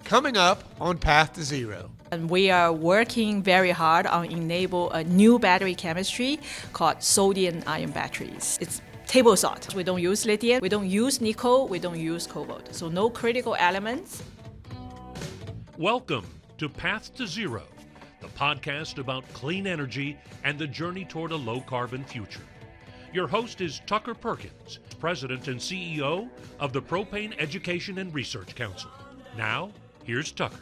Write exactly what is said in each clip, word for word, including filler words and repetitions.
Coming up on Path to Zero. And we are working very hard on enable a new battery chemistry called sodium-ion batteries. It's table salt. We don't use lithium, we don't use nickel, we don't use cobalt. So no critical elements. Welcome to Path to Zero, the podcast about clean energy and the journey toward a low-carbon future. Your host is Tucker Perkins, President and C E O of the Propane Education and Research Council. Now, here's Tucker.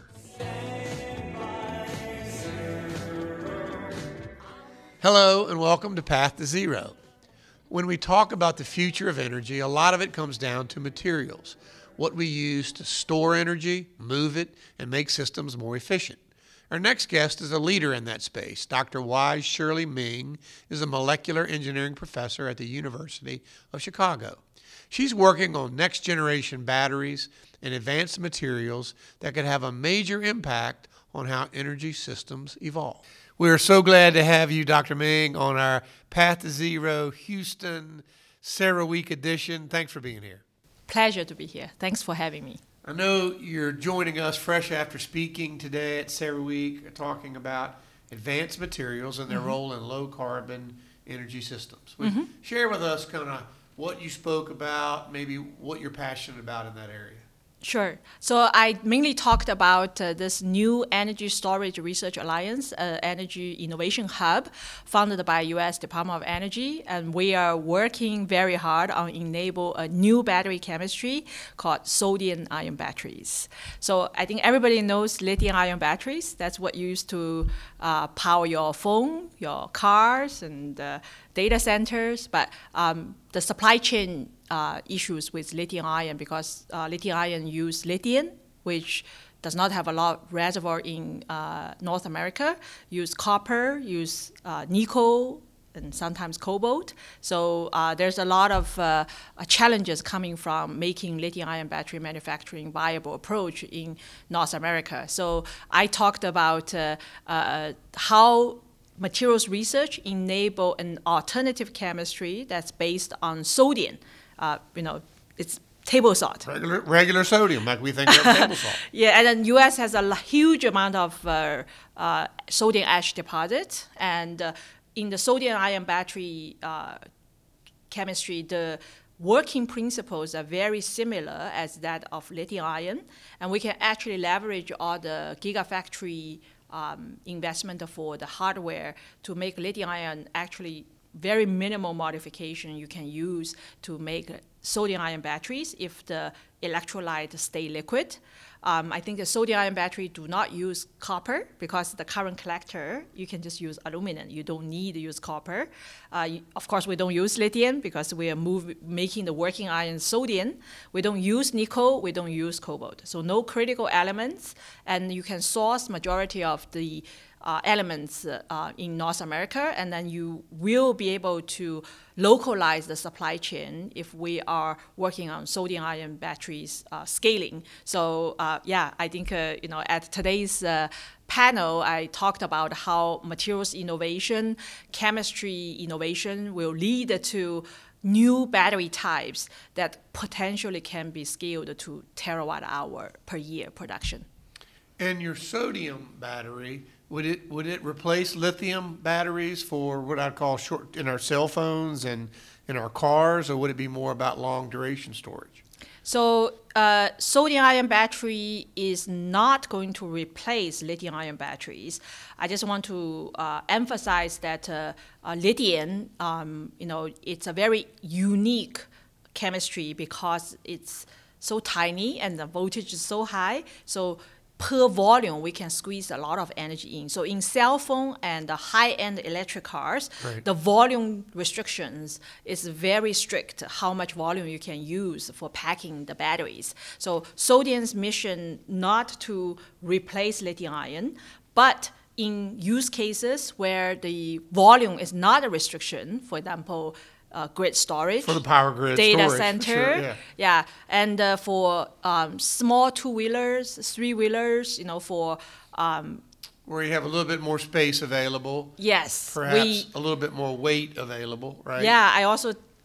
Hello and welcome to Path to Zero. When we talk about the future of energy, a lot of it comes down to materials, what we use to store energy, move it, and make systems more efficient. Our next guest is a leader in that space. Doctor Wise Shirley Ming is a molecular engineering professor at the University of Chicago. She's working on next-generation batteries and advanced materials that could have a major impact on how energy systems evolve. We are so glad to have you, Doctor Ming, on our Path to Zero Houston CERAWeek edition. Thanks for being here. Pleasure to be here. Thanks for having me. I know you're joining us fresh after speaking today at CERAWeek, talking about advanced materials and their mm-hmm. role in low-carbon energy systems. Would mm-hmm. share with us kind of what you spoke about, maybe what you're passionate about in that area. Sure. So I mainly talked about uh, this new Energy Storage Research Alliance, uh, Energy Innovation Hub, founded by U S Department of Energy, and we are working very hard on enable a new battery chemistry called sodium-ion batteries. So I think everybody knows lithium-ion batteries. That's what you use to uh, power your phone, your cars, and uh, data centers. But um, the supply chain Uh, issues with lithium-ion because uh, lithium-ion use lithium, which does not have a lot of reservoir in uh, North America, use copper, use uh, nickel, and sometimes cobalt. So uh, there's a lot of uh, challenges coming from making lithium-ion battery manufacturing viable approach in North America. So I talked about uh, uh, how materials research enable an alternative chemistry that's based on sodium. Uh, you know, it's table salt. Regular, regular sodium, like we think of table salt. Yeah, and then U S has a huge amount of uh, uh, sodium ash deposit, and uh, in the sodium-ion battery uh, chemistry, the working principles are very similar as that of lithium-ion, and we can actually leverage all the gigafactory um, investment for the hardware to make lithium-ion actually very minimal modification you can use to make sodium-ion batteries if the electrolyte stay liquid. Um, I think the sodium-ion battery do not use copper because the current collector, you can just use aluminum. You don't need to use copper. Uh, you, of course, we don't use lithium because we are move, making the working iron sodium. We don't use nickel. We don't use cobalt. So no critical elements, and you can source majority of the Uh, elements uh, in North America, and then you will be able to localize the supply chain if we are working on sodium-ion batteries uh, scaling. So uh, yeah, I think uh, you know at today's uh, panel, I talked about how materials innovation, chemistry innovation will lead to new battery types that potentially can be scaled to terawatt hour per year production. And your sodium battery, Would it would it replace lithium batteries for what I'd call short in our cell phones and in our cars, or would it be more about long duration storage? So uh, sodium-ion battery is not going to replace lithium-ion batteries. I just want to uh, emphasize that uh, uh, lithium, um, you know, it's a very unique chemistry because it's so tiny and the voltage is so high. So per volume, we can squeeze a lot of energy in. So in cell phone and the high-end electric cars, right. the volume restrictions is very strict, how much volume you can use for packing the batteries. So sodium's mission not to replace lithium-ion, but in use cases where the volume is not a restriction, for example, Uh, grid storage, for the power grid data storage, center, sure, yeah. yeah, and uh, for um, small two-wheelers, three-wheelers, you know, for um, where you have a little bit more space available. Yes, perhaps we, a little bit more weight available, right? Yeah, I also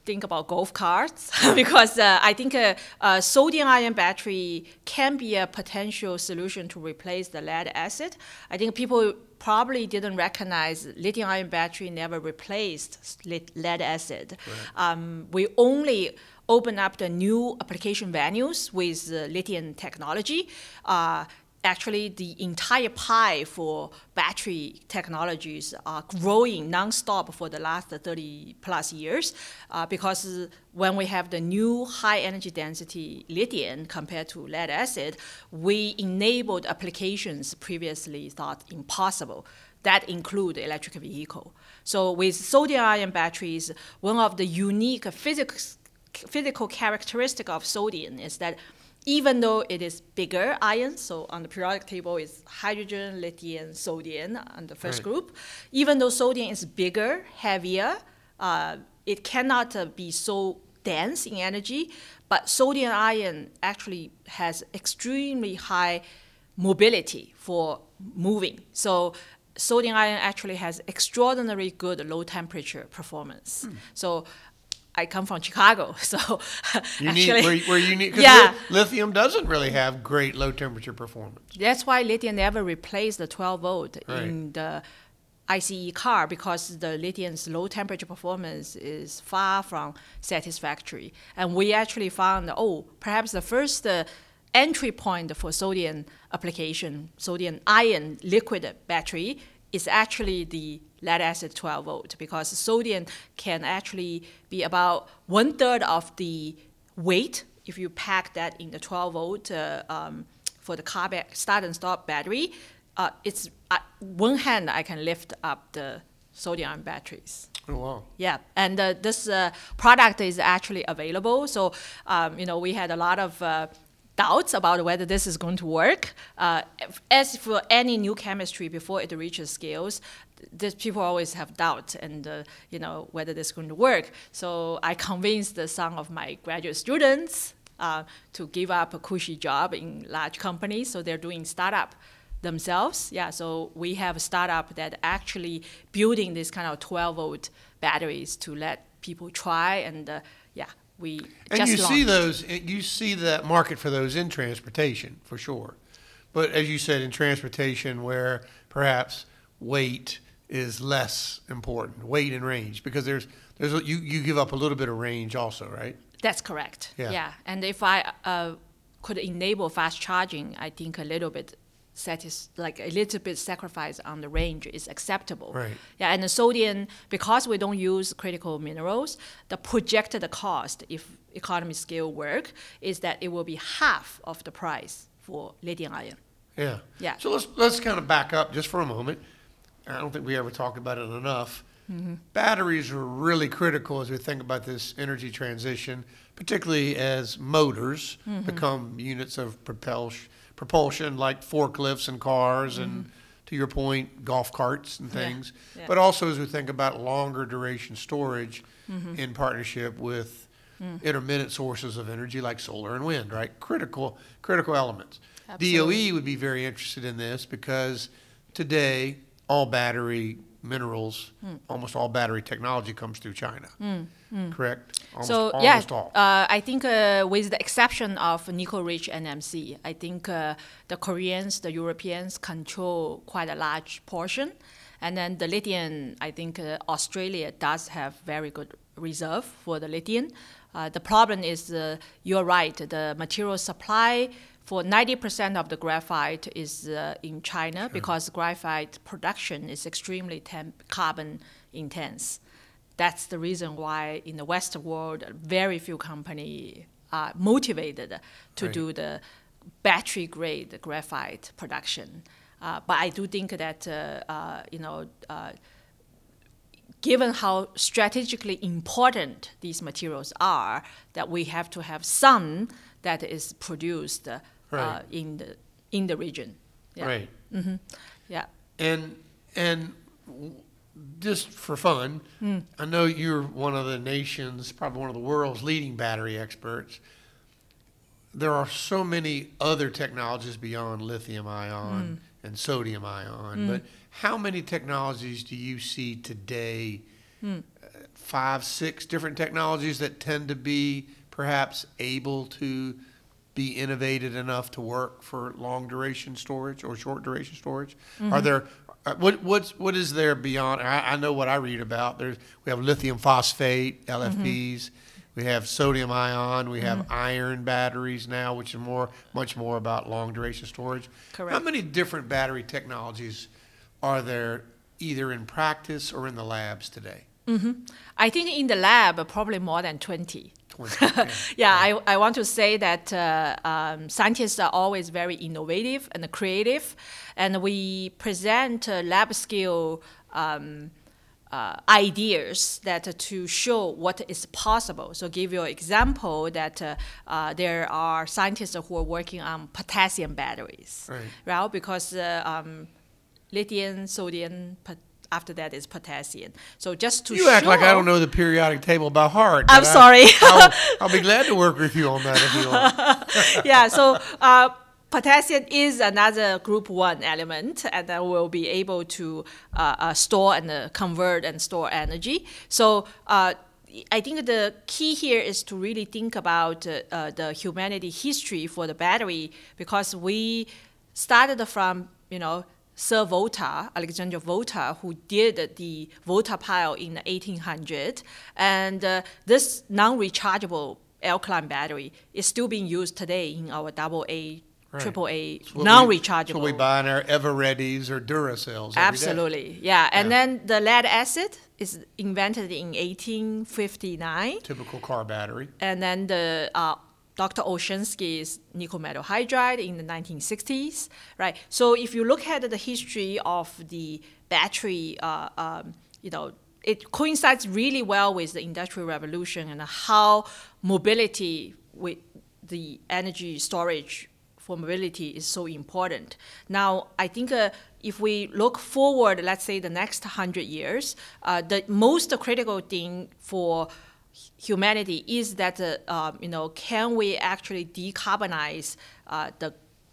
think about golf carts because uh, I think a, a sodium-ion battery can be a potential solution to replace the lead acid. I think people probably didn't recognize lithium-ion battery never replaced lead acid. Right. Um, we only open up the new application venues with uh, lithium technology. Uh, Actually, the entire pie for battery technologies are growing nonstop for the last thirty plus years uh, because when we have the new high energy density lithium compared to lead acid, we enabled applications previously thought impossible. That include electric vehicle. So with sodium-ion batteries, one of the unique physics, physical characteristic of sodium is that even though it is bigger ion, so on the periodic table is hydrogen, lithium, sodium on the first right. group, even though sodium is bigger, heavier, uh, it cannot uh, be so dense in energy, but sodium ion actually has extremely high mobility for moving. So sodium ion actually has extraordinarily good low temperature performance. Hmm. So I come from Chicago, so you actually, need, we're, we're unique because yeah. li- lithium doesn't really have great low temperature performance. That's why lithium never replaced the twelve volt right. in the I C E car because the lithium's low temperature performance is far from satisfactory. And we actually found, oh, perhaps the first uh, entry point for sodium application, sodium ion liquid battery, is actually the lead acid twelve volt because sodium can actually be about one third of the weight if you pack that in the twelve volt uh, um, for the car back, start and stop battery. Uh, it's uh, one hand I can lift up the sodium batteries. Oh, wow. Yeah, and uh, this uh, product is actually available. So, um, you know, we had a lot of uh, doubts about whether this is going to work. Uh, as for any new chemistry, before it reaches scales, th- people always have doubt and, uh, you know, whether this is going to work. So I convinced some of my graduate students uh, to give up a cushy job in large companies. So they're doing startup themselves. Yeah, so we have a startup that actually building this kind of twelve volt batteries to let people try and, uh, yeah. We and just you launched. see those, you see that market for those in transportation for sure, but as you said, in transportation where perhaps weight is less important, weight and range, because there's there's a, you you give up a little bit of range also, right? That's correct. Yeah, yeah. And if I uh, could enable fast charging, I think a little bit. Satis- like a little bit sacrifice on the range is acceptable. Right. Yeah, and the sodium, because we don't use critical minerals, the projected cost, if economy scale work, is that it will be half of the price for lithium ion. Yeah. Yeah. So let's let's kind of back up just for a moment. I don't think we ever talked about it enough. Mm-hmm. Batteries are really critical as we think about this energy transition, particularly as motors mm-hmm. become units of propulsion. propulsion like forklifts and cars mm-hmm. and, to your point, golf carts and things. Yeah. Yeah. But also as we think about longer duration storage mm-hmm. in partnership with mm. intermittent sources of energy like solar and wind, right? Critical, critical elements. Absolutely. D O E would be very interested in this because today all battery minerals, mm. almost all battery technology comes through China. Mm. Mm. Correct? Almost, so, almost yeah, all. Uh, I think uh, with the exception of nickel-rich N M C, I think uh, the Koreans, the Europeans control quite a large portion. And then the lithium, I think uh, Australia does have very good reserve for the lithium. Uh, the problem is, uh, you're right, the material supply for ninety percent of the graphite is uh, in China sure. because graphite production is extremely temp- carbon intense. That's the reason why in the Western world, very few companies are motivated to right. do the battery-grade graphite production. Uh, but I do think that, uh, uh, you know, uh, given how strategically important these materials are, that we have to have some that is produced uh, right. in the in the region. Yeah. Right. Mm-hmm. Yeah. And and. Just for fun, mm. I know you're one of the nation's, probably one of the world's leading battery experts. There are so many other technologies beyond lithium ion mm. and sodium ion, mm. but how many technologies do you see today mm. five, six different technologies that tend to be perhaps able to be innovated enough to work for long duration storage or short duration storage? Mm-hmm. Are there what what's what is there beyond? I, I know what I read about. There's we have lithium phosphate L F Ps. Mm-hmm. We have sodium ion. We have mm-hmm. iron batteries now, which is more much more about long duration storage. Correct. How many different battery technologies are there either in practice or in the labs today? Mm-hmm. I think in the lab, probably more than twenty. twenty yeah, yeah, yeah. I, I want to say that uh, um, scientists are always very innovative and creative, and we present uh, lab scale um, uh, ideas that uh, to show what is possible. So give you an example that uh, uh, there are scientists who are working on potassium batteries, right? right? Because uh, um, lithium, sodium, potassium, after that is potassium. So just to you show... act like I don't know the periodic table by heart. I'm sorry. I, I'll, I'll be glad to work with you on that if you want. yeah, so uh, potassium is another group one element, and then we'll be able to uh, uh, store and uh, convert and store energy. So uh, I think the key here is to really think about uh, uh, the humanity history for the battery, because we started from, you know, Sir Volta, Alexander Volta, who did the Volta pile in the eighteen hundreds. And uh, this non-rechargeable alkaline battery is still being used today in our double A, right. triple A, non-rechargeable. So we buy in our Evereadys or Duracells every Absolutely, day. yeah. And yeah. then the lead acid is invented in eighteen fifty-nine. Typical car battery. And then the uh, Doctor Olshansky's nickel metal hydride in the nineteen sixties, right? So if you look at the history of the battery, uh, um, you know, it coincides really well with the Industrial Revolution and how mobility with the energy storage for mobility is so important. Now, I think uh, if we look forward, let's say the next one hundred years, uh, the most critical thing for humanity is that, uh, um, you know, can we actually decarbonize uh, the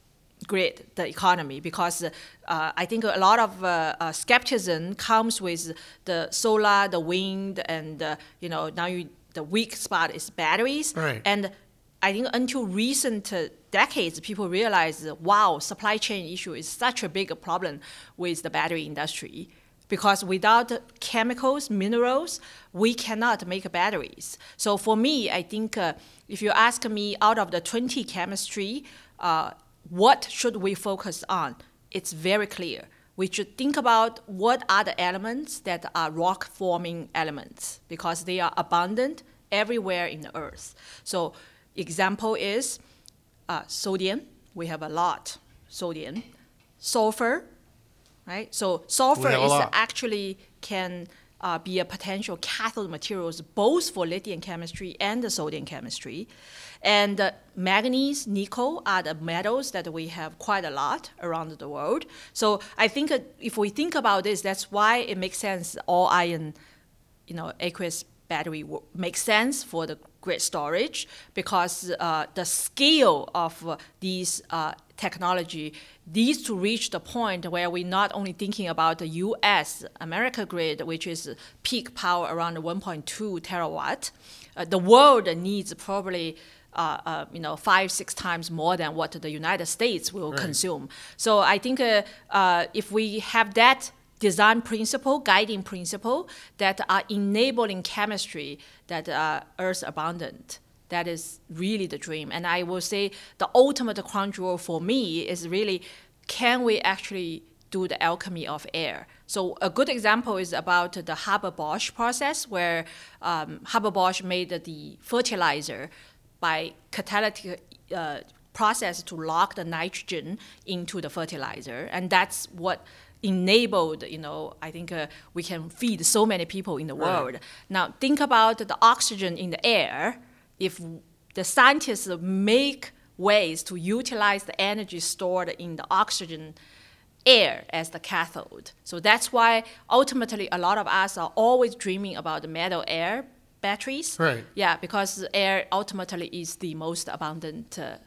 grid, the economy? Because uh, I think a lot of uh, uh, skepticism comes with the solar, the wind, and, uh, you know, now you, the weak spot is batteries. Right. And I think until recent uh, decades, people realize, wow, supply chain issue is such a big problem with the battery industry. Because without chemicals, minerals, we cannot make batteries. So for me, I think uh, if you ask me out of the twenty chemistry, uh, what should we focus on? It's very clear. We should think about what are the elements that are rock-forming elements, because they are abundant everywhere in the earth. So example is uh, sodium. We have a lot sodium. Sulfur. Right, so sulfur is actually can uh, be a potential cathode materials both for lithium chemistry and the sodium chemistry, and uh, manganese, nickel are the metals that we have quite a lot around the world. So I think uh, if we think about this, that's why it makes sense. All iron, you know, aqueous battery w- makes sense for the grid storage, because uh, the scale of uh, these uh, technology needs to reach the point where we're not only thinking about the U S, America grid, which is peak power around one point two terawatt. Uh, the world needs probably uh, uh, you know, five, six times more than what the United States will right. consume. So I think uh, uh, if we have that design principle, guiding principle that are enabling chemistry that are earth abundant, that is really the dream. And I will say the ultimate crown jewel for me is really, can we actually do the alchemy of air? So a good example is about the Haber-Bosch process, where um, Haber-Bosch made the fertilizer by catalytic uh, process to lock the nitrogen into the fertilizer. And that's what enabled, you know, I think uh, we can feed so many people in the right. world. Now think about the oxygen in the air. If the scientists make ways to utilize the energy stored in the oxygen air as the cathode. So that's why ultimately a lot of us are always dreaming about the metal air batteries. Right. Yeah, because air ultimately is the most abundant uh,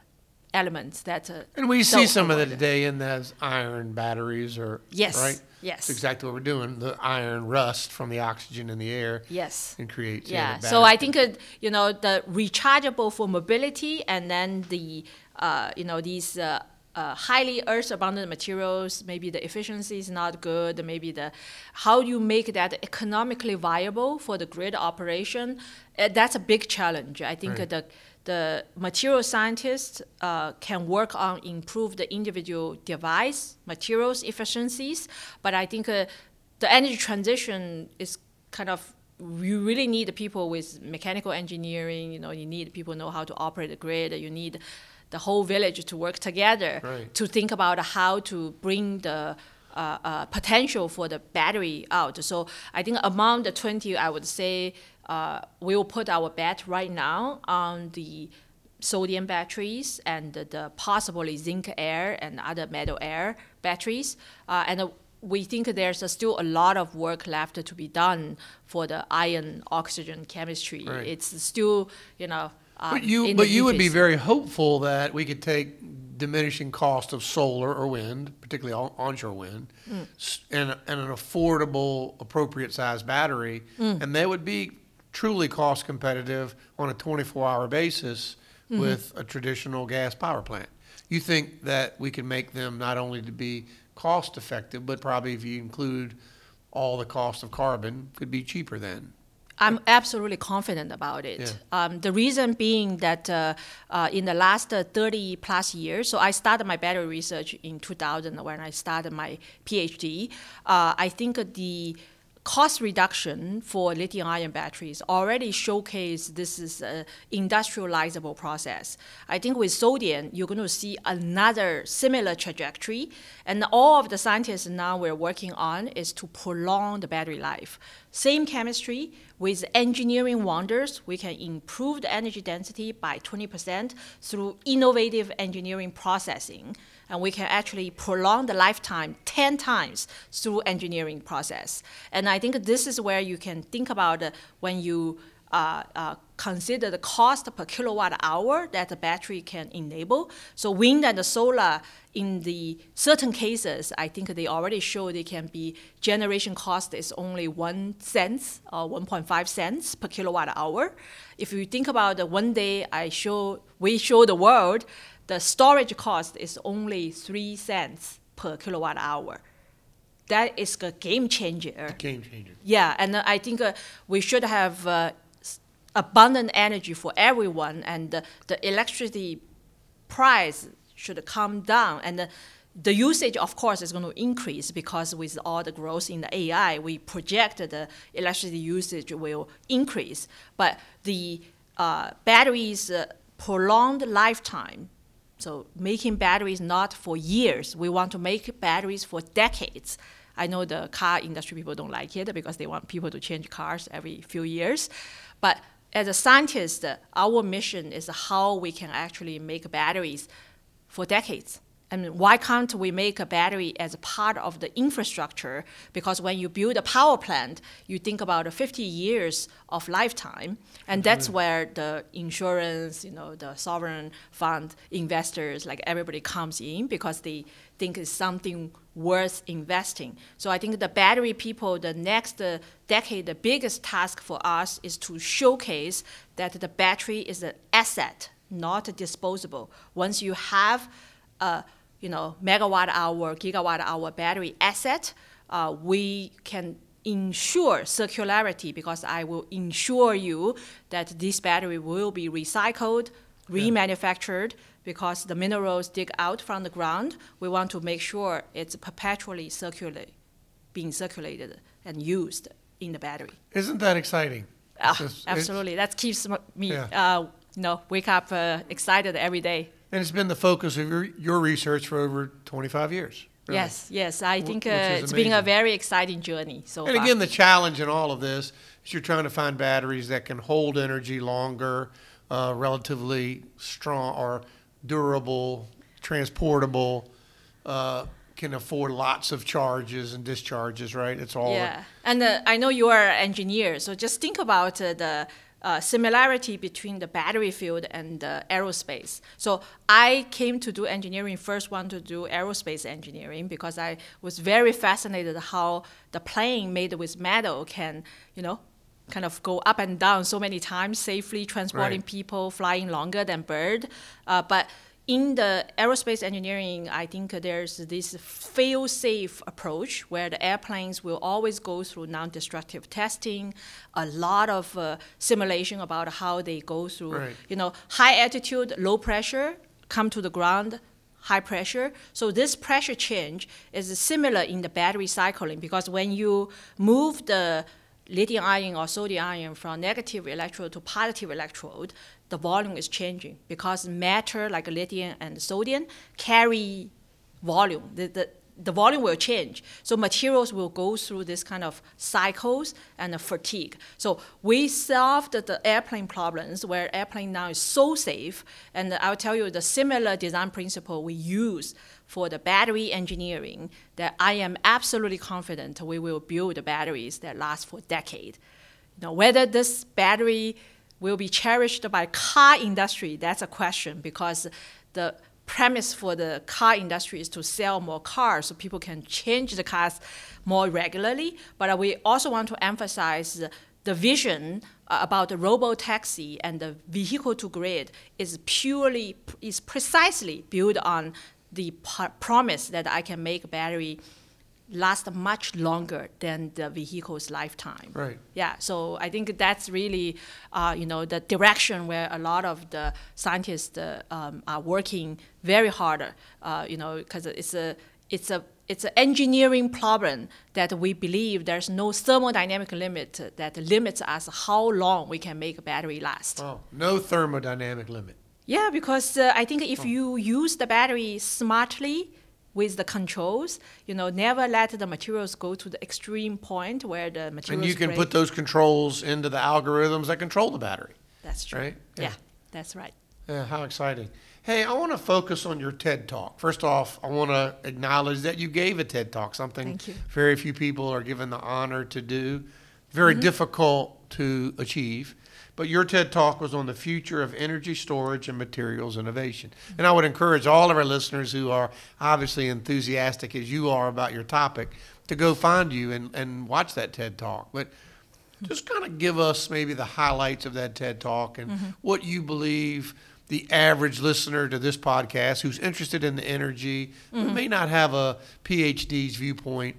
elements that. Uh, and we see some of that avoid. today in those iron batteries, or Yes. right? Yes. That's exactly what we're doing. The iron rust from the oxygen in the air. Yes. And creates. Yeah. the So battery. I think uh, you know the rechargeable for mobility, and then the uh, you know these. Uh, Uh, highly earth abundant materials, maybe the efficiency is not good, maybe the how you make that economically viable for the grid operation, uh, that's a big challenge. I think Right. uh, the the material scientists uh, can work on improve the individual device materials efficiencies, but I think uh, the energy transition is kind of you really need the people with mechanical engineering. You know, you need people who know how to operate the grid. You need the whole village to work together Right. to think about how to bring the uh, uh, potential for the battery out. So I think among the twenty, I would say uh, we will put our bet right now on the sodium batteries and the, the possibly zinc air and other metal air batteries. Uh, and uh, we think there's uh, still a lot of work left to be done for the iron oxygen chemistry. Right. It's still, you know, um, But you, in but the you would be infancy. very hopeful that we could take diminishing cost of solar or wind, particularly on- onshore wind, Mm. s- and, and an affordable, appropriate size battery, Mm. and they would be truly cost competitive on a twenty-four hour basis Mm-hmm. with a traditional gas power plant. You think that we can make them not only to be cost effective, but probably if you include all the cost of carbon, could be cheaper then. I'm absolutely confident about it. Yeah. Um, the reason being that uh, uh, in the last uh, thirty plus years, so I started my battery research in two thousand when I started my PhD. Uh, I think the cost reduction for lithium-ion batteries already showcase this is an industrializable process. I think with sodium, you're going to see another similar trajectory. And all of the scientists now we're working on is to prolong the battery life. Same chemistry, with engineering wonders, we can improve the energy density by twenty percent through innovative engineering processing. And we can actually prolong the lifetime ten times through engineering process. And I think this is where you can think about uh, when you uh, uh, consider the cost per kilowatt hour that the battery can enable. So wind and the solar, in the certain cases, I think they already show they can be generation cost is only one cent or one point five cents per kilowatt hour. If you think about the one day I show, we show the world, the storage cost is only three cents per kilowatt hour. That is a game changer. Game changer. Yeah, and uh, I think uh, we should have uh, s- abundant energy for everyone, and uh, the electricity price should come down. And uh, the usage, of course, is going to increase because with all the growth in the A I, we project the electricity usage will increase. But the uh, batteries' uh, prolonged lifetime, so making batteries not for years, we want to make batteries for decades. I know the car industry people don't like it because they want people to change cars every few years. But as a scientist, uh, our mission is how we can actually make batteries for decades. And why can't we make a battery as a part of the infrastructure? Because when you build a power plant, you think about fifty years of lifetime, and that's where the insurance, you know, the sovereign fund investors, like everybody comes in because they think it's something worth investing. So I think the battery people, the next uh, decade, the biggest task for us is to showcase that the battery is an asset, not disposable. Once you have a you know, megawatt hour, gigawatt hour battery asset, uh, we can ensure circularity because I will ensure you that this battery will be recycled, remanufactured, because the minerals dig out from the ground. We want to make sure it's perpetually circulate, being circulated and used in the battery. Isn't that exciting? Ah, It's just- it's- absolutely, that keeps m- me, Yeah. uh, you know, wake up uh, excited every day. And it's been the focus of your, your research for over twenty-five years. really. Yes, yes. I Wh- think which uh, is it's been a amazing. very exciting journey so And far. again, the challenge in all of this is you're trying to find batteries that can hold energy longer, uh, relatively strong or durable, transportable, uh, can afford lots of charges and discharges, right? It's all yeah, and uh, I know you are an engineer, so just think about uh, the uh, similarity between the battery field and uh, aerospace. So I came to do engineering, first one to do aerospace engineering, because I was very fascinated how the plane made with metal can, you know, kind of go up and down so many times, safely transporting Right. people, flying longer than bird. Uh, but in the aerospace engineering, I think there's this fail-safe approach where the airplanes will always go through non-destructive testing, a lot of uh, simulation about how they go through, Right. you know, high altitude, low pressure, come to the ground, high pressure. So this pressure change is similar in the battery cycling, because when you move the lithium ion or sodium ion from negative electrode to positive electrode, the volume is changing because matter like lithium and sodium carry volume. The, the, the volume will change. So materials will go through this kind of cycles and the fatigue. So we solved the airplane problems where airplane now is so safe. And I'll tell you the similar design principle we use for the battery engineering, that I am absolutely confident we will build batteries that last for decades. You know, whether this battery will be cherished by car industry, that's a question, because the premise for the car industry is to sell more cars so people can change the cars more regularly. But we also want to emphasize the vision uh, about the robo-taxi and the vehicle-to-grid is purely, is precisely built on the p- promise that I can make battery last much longer than the vehicle's lifetime. Right. Yeah, so I think that's really, uh, you know, the direction where a lot of the scientists uh, um, are working very hard, uh, you know, because it's a, it's a, it's an engineering problem that we believe there's no thermodynamic limit that limits us how long we can make a battery last. Oh, no thermodynamic limit. Yeah, because uh, I think if you use the battery smartly with the controls, you know, never let the materials go to the extreme point where the materials And you can break. put those controls into the algorithms that control the battery. That's true. Right? Yeah. Yeah. That's right. Yeah, how exciting. Hey, I want to focus on your TED Talk. First off, I want to acknowledge that you gave a TED Talk, something Thank you. very few people are given the honor to do, very Mm-hmm. difficult to achieve. But your TED Talk was on the future of energy storage and materials innovation. And I would encourage all of our listeners who are obviously enthusiastic as you are about your topic to go find you and, and watch that TED Talk. But just kind of give us maybe the highlights of that TED Talk and Mm-hmm. what you believe the average listener to this podcast who's interested in the energy, Mm-hmm. who may not have a PhD's viewpoint.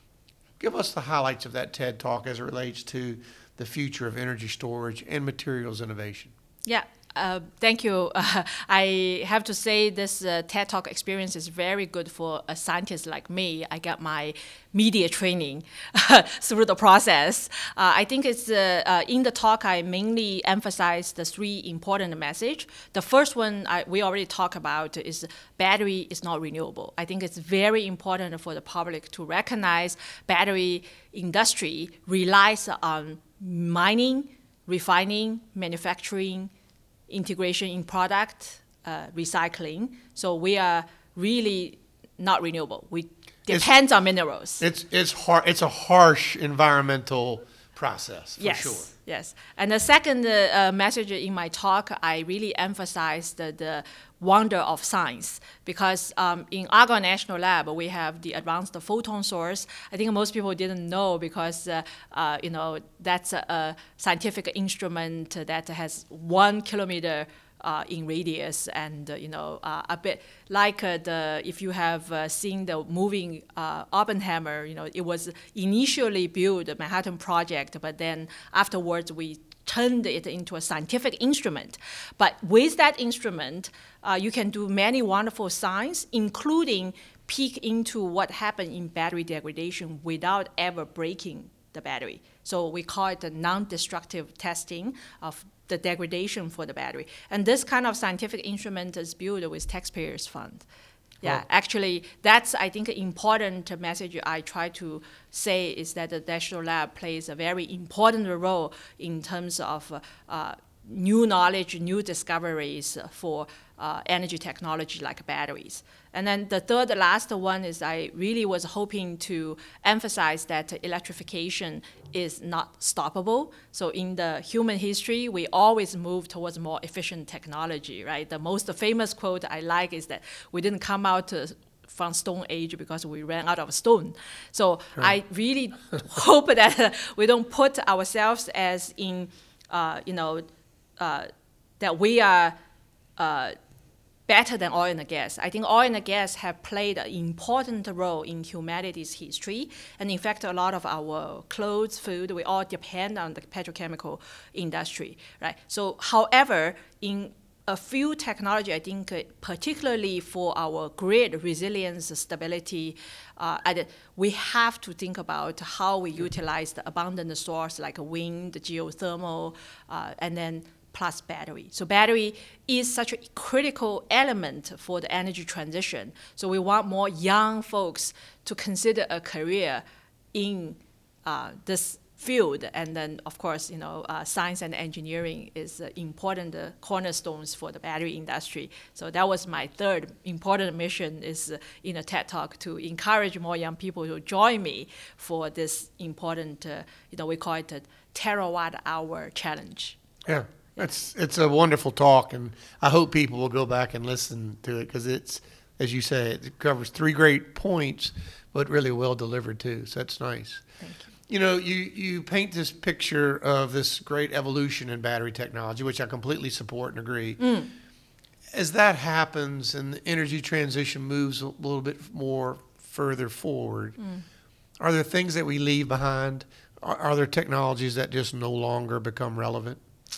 Give us the highlights of that TED Talk as it relates to the future of energy storage and materials innovation. Yeah. Uh, thank you. Uh, I have to say this uh, TED Talk experience is very good for a scientist like me. I got my media training through the process. Uh, I think it's uh, uh, in the talk I mainly emphasize the three important message. The first one I, we already talked about is battery is not renewable. I think it's very important for the public to recognize battery industry relies on mining, refining, manufacturing, integration in product, uh, recycling. So we are really not renewable. We depend on minerals. It's it's hard. It's a harsh environmental process for yes, sure. yes. And the second uh, uh, message in my talk, I really emphasized the, the wonder of science, because um, in Argonne National Lab we have the advanced photon source. I think most people didn't know because uh, uh, you know that's a, a scientific instrument that has one kilometer Uh, in radius, and uh, you know uh, a bit like uh, the if you have uh, seen the moving uh, Oppenheimer, you know it was initially built the Manhattan Project, but then afterwards we turned it into a scientific instrument. But with that instrument, uh, you can do many wonderful science, including peek into what happened in battery degradation without ever breaking the battery. So we call it the non-destructive testing of the degradation for the battery. And this kind of scientific instrument is built with taxpayers' fund. Yeah, Wow. actually, that's, I think, an important message I try to say is that the National Lab plays a very important role in terms of uh, uh, new knowledge, new discoveries for uh, energy technology like batteries. And then the third, the last one is I really was hoping to emphasize that electrification is not stoppable. So in the human history, we always move towards more efficient technology, right? The most famous quote I like is that we didn't come out to from Stone Age because we ran out of stone. So right. I really hope that uh, we don't put ourselves as in, uh, you know, uh, that we are uh, better than oil and gas. I think oil and gas have played an important role in humanity's history. And in fact, a lot of our clothes, food, we all depend on the petrochemical industry, right? So however, in a few technology, I think, uh, particularly for our grid resilience, stability, uh, and we have to think about how we utilize the abundant source like wind, geothermal, uh, and then plus battery. So battery is such a critical element for the energy transition. So we want more young folks to consider a career in uh, this field, and then of course, you know, uh, science and engineering is uh, important uh, cornerstones for the battery industry. So that was my third important mission is uh, in a TED Talk to encourage more young people to join me for this important, uh, you know, we call it a terawatt hour challenge. Yeah, it's it's a wonderful talk, and I hope people will go back and listen to it because it's, as you say, it covers three great points, but really well delivered too. So that's nice. Thank you. You know, you, you paint this picture of this great evolution in battery technology, which I completely support and agree. Mm. As that happens and the energy transition moves a little bit more further forward, mm. are there things that we leave behind? Are, are there technologies that just no longer become relevant?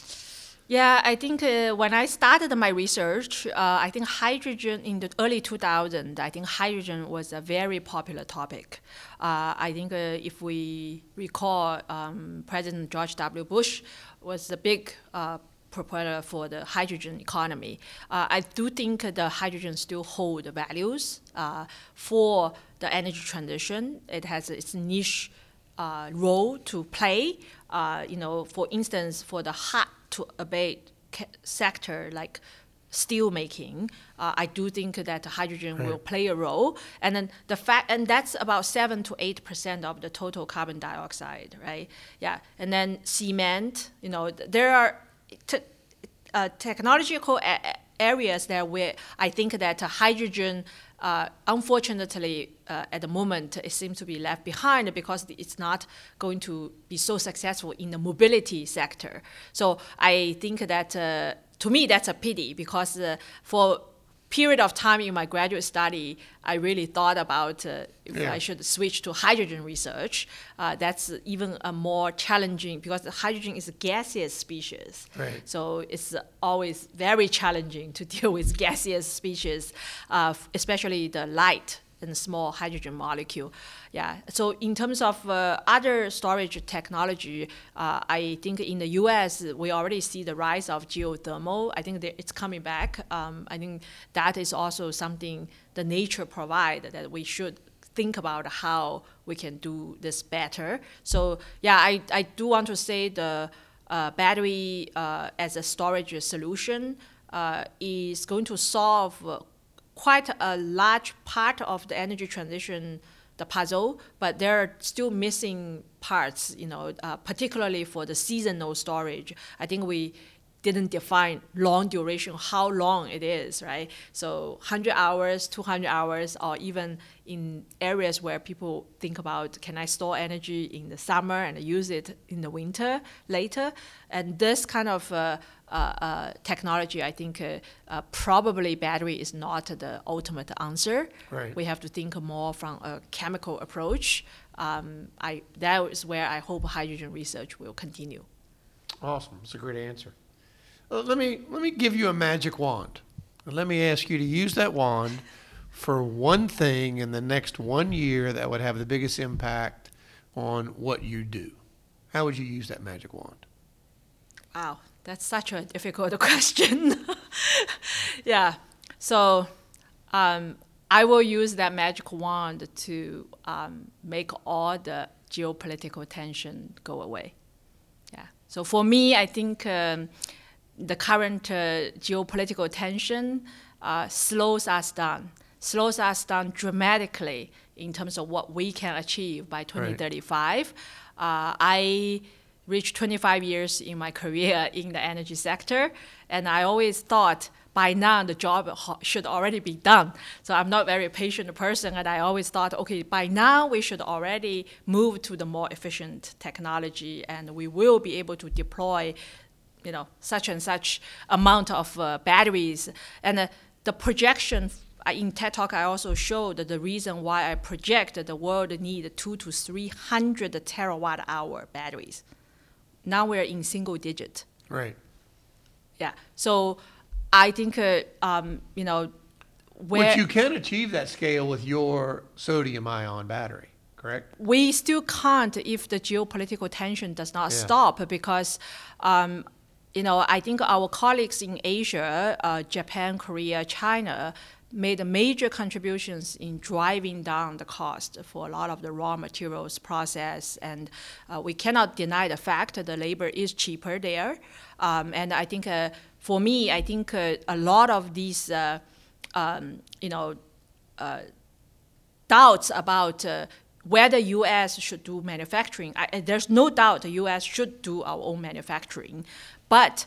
Yeah, I think uh, when I started my research, uh, I think hydrogen in the early two thousands, I think hydrogen was a very popular topic. Uh, I think uh, if we recall, um, President George W. Bush was the big uh, propeller for the hydrogen economy. Uh, I do think the hydrogen still hold values uh, for the energy transition. It has its niche uh, role to play. Uh, you know, for instance, for the hard to abate sector like steel making, uh, I do think that hydrogen right. will play a role, and then the fact, and that's about seven to eight percent of the total carbon dioxide, right? Yeah, and then cement. You know, there are t- uh, technological a- areas that where I think that hydrogen, uh, unfortunately, uh, at the moment, it seems to be left behind because it's not going to be so successful in the mobility sector. So I think that, uh, to me, that's a pity because uh, for period of time in my graduate study, I really thought about uh, if yeah. I should switch to hydrogen research. Uh, that's even a more challenging because hydrogen is a gaseous species. Right. So it's always very challenging to deal with gaseous species, uh, especially the light and small hydrogen molecule. Yeah. So in terms of uh, other storage technology, uh, I think in the U S we already see the rise of geothermal. I think that it's coming back. Um, I think that is also something the nature provides that we should think about how we can do this better. So yeah, I, I do want to say the uh, battery uh, as a storage solution uh, is going to solve uh, quite a large part of the energy transition, the puzzle, but there are still missing parts, you know, uh, particularly for the seasonal storage. I think we didn't define long duration, how long it is, right? So one hundred hours, two hundred hours, or even in areas where people think about, can I store energy in the summer and use it in the winter later? And this kind of uh, uh, uh, technology, I think uh, uh, probably battery is not the ultimate answer. Right. We have to think more from a chemical approach. Um, I, that is where I hope hydrogen research will continue. Awesome, that's a great answer. Uh, let me let me give you a magic wand. And let me ask you to use that wand for one thing in the next one year that would have the biggest impact on what you do. How would you use that magic wand? Wow, that's such a difficult question. Yeah, so um, I will use that magic wand to um, make all the geopolitical tension go away. Yeah. So for me, I think um, the current uh, geopolitical tension uh, slows us down, slows us down dramatically in terms of what we can achieve by twenty thirty-five. Right. Uh, I reached twenty-five years in my career in the energy sector, and I always thought by now the job should already be done. So I'm not a very patient person, and I always thought, okay, by now we should already move to the more efficient technology, and we will be able to deploy, you know, such and such amount of uh, batteries. And uh, the projection in TED Talk, I also showed the reason why I project that the world need two to three hundred terawatt hour batteries. Now we're in single digit. Right. Yeah. So I think, uh, um, you know, where Which you can achieve that scale with your sodium ion battery, correct? We still can't if the geopolitical tension does not Yeah. stop, because, um, you know, I think our colleagues in Asia, uh, Japan, Korea, China, made major contributions in driving down the cost for a lot of the raw materials process. And uh, we cannot deny the fact that the labor is cheaper there. Um, and I think, uh, for me, I think uh, a lot of these, uh, um, you know, uh, doubts about uh, whether U S should do manufacturing, I, there's no doubt the U S should do our own manufacturing. But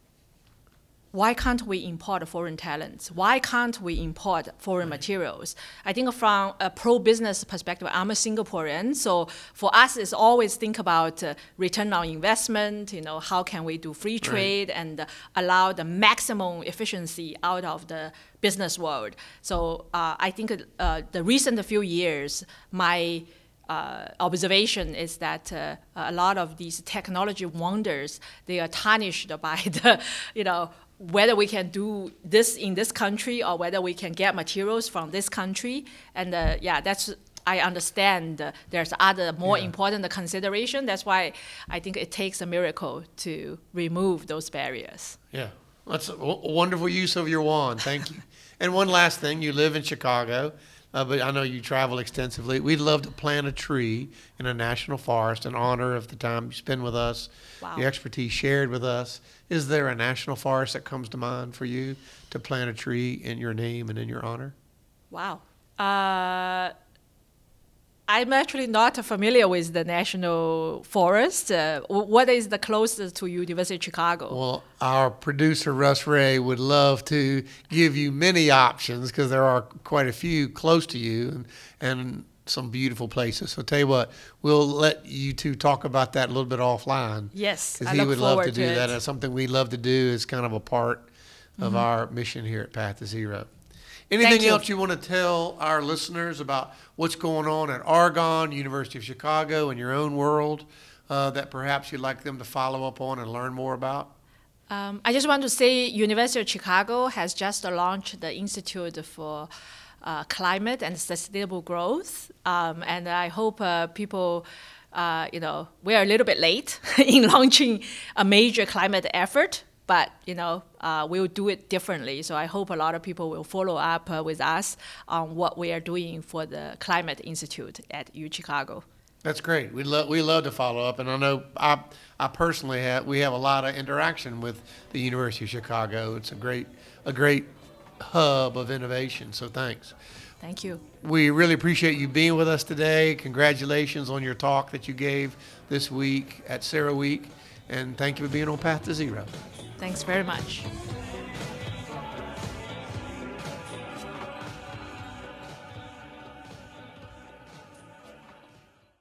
why can't we import foreign talents? Why can't we import foreign materials? I think from a pro-business perspective, I'm a Singaporean, so for us, it's always think about uh, return on investment, you know, how can we do free trade right. and uh, allow the maximum efficiency out of the business world. So uh, I think uh, the recent few years, my Uh, observation is that uh, a lot of these technology wonders, they are tarnished by the, you know, whether we can do this in this country or whether we can get materials from this country. And uh, yeah, that's, I understand uh, there's other more yeah. important consideration. That's why I think it takes a miracle to remove those barriers. Yeah, that's a w- wonderful use of your wand. Thank you. And one last thing, you live in Chicago. Uh, but I know you travel extensively. We'd love to plant a tree in a national forest in honor of the time you spend with us, wow. the expertise shared with us. Is there a national forest that comes to mind for you to plant a tree in your name and in your honor? Wow. Uh, I'm actually not familiar with the national forest. Uh, what is the closest to University of Chicago? Well, our producer, Russ Ray, would love to give you many options because there are quite a few close to you and, and some beautiful places. So tell you what, we'll let you two talk about that a little bit offline. Yes, Because I he look would love forward to do to that. it. It's something we love to do as kind of a part of Mm-hmm. our mission here at Path to Zero. Anything you. else you want to tell our listeners about what's going on at Argonne, University of Chicago, in your own world uh, that perhaps you'd like them to follow up on and learn more about? Um, I just want to say University of Chicago has just launched the Institute for uh, Climate and Sustainable Growth. Um, and I hope uh, people, uh, you know, we're a little bit late in launching a major climate effort. But, you know, uh, we'll do it differently. So I hope a lot of people will follow up uh, with us on what we are doing for the Climate Institute at U Chicago. That's great. We love we love to follow up, and I know I I personally have we have a lot of interaction with the University of Chicago. It's a great a great hub of innovation. So thanks. Thank you. We really appreciate you being with us today. Congratulations on your talk that you gave this week at CERAWeek, and thank you for being on Path to Zero. Thanks very much.